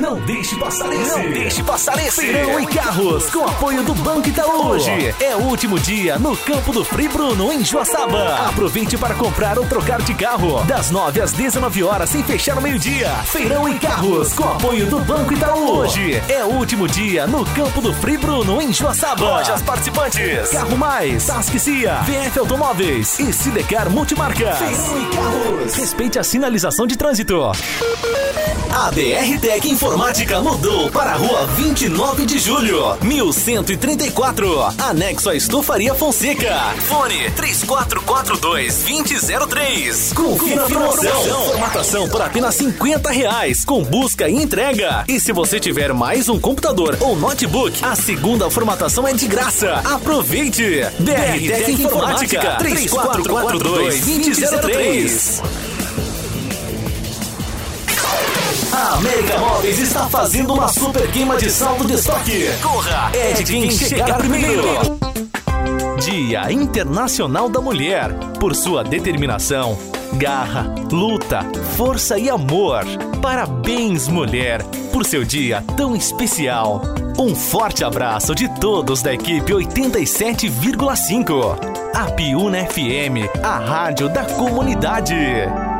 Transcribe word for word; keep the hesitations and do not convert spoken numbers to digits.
Não deixe passar esse. Não deixe passar esse. Feirão e Carros, com apoio do Banco Itaú. Hoje é o último dia no campo do Frei Bruno, em Joaçaba. Aproveite para comprar ou trocar de carro. Das nove às dezenove horas, sem fechar no meio-dia. Feirão e Carros, com apoio do Banco Itaú. Hoje é o último dia no campo do Frei Bruno, em Joaçaba. Lojas participantes: Carro Mais, Tasquecia, V F Automóveis e Sidecar Multimarcas. Feirão e Carros. Respeite a sinalização de trânsito. A B R Tech Informática mudou para a rua vinte e nove de julho, mil cento e trinta e quatro, anexo à Estufaria Fonseca. Fone três quatro quatro dois, dois zero zero três. Confira a promoção. Formatação por apenas cinquenta reais, com busca e entrega. E se você tiver mais um computador ou notebook, a segunda formatação é de graça. Aproveite! B R Tech Informática, três quatro quatro dois, dois zero zero três. A América Móveis está fazendo uma super queima de saldo de estoque. Corra! É de quem chegar primeiro. Dia Internacional da Mulher. Por sua determinação, garra, luta, força e amor. Parabéns, mulher, por seu dia tão especial. Um forte abraço de todos da equipe oitenta e sete vírgula cinco. A Piúna F M, a rádio da comunidade.